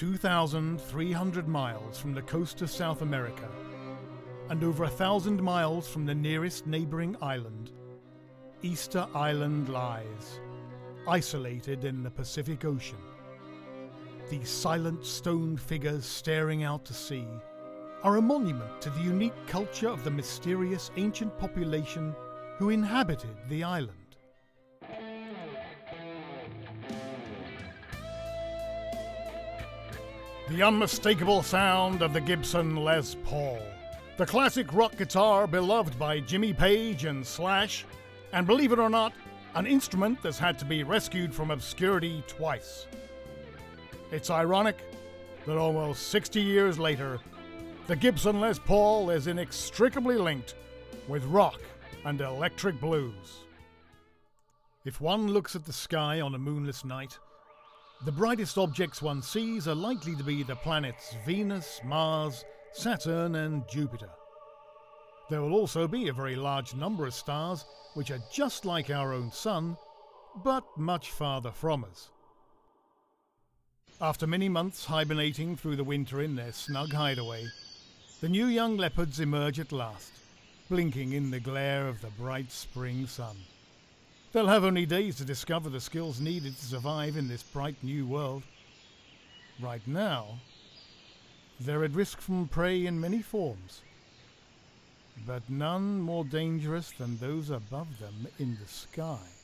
2,300 miles from the coast of South America and over 1,000 miles from the nearest neighbouring island, Easter Island lies, isolated in the Pacific Ocean. These silent stone figures staring out to sea are a monument to the unique culture of the mysterious ancient population who inhabited the island. The unmistakable sound of the Gibson Les Paul, the classic rock guitar beloved by Jimmy Page and Slash, and believe it or not, an instrument that's had to be rescued from obscurity twice. It's ironic that almost 60 years later, the Gibson Les Paul is inextricably linked with rock and electric blues. If one looks at the sky on a moonless night, the brightest objects one sees are likely to be the planets Venus, Mars, Saturn and Jupiter. There will also be a very large number of stars which are just like our own Sun, but much farther from us. After many months hibernating through the winter in their snug hideaway, the new young leopards emerge at last, blinking in the glare of the bright spring sun. They'll have only days to discover the skills needed to survive in this bright new world. Right now, they're at risk from prey in many forms, but none more dangerous than those above them in the sky.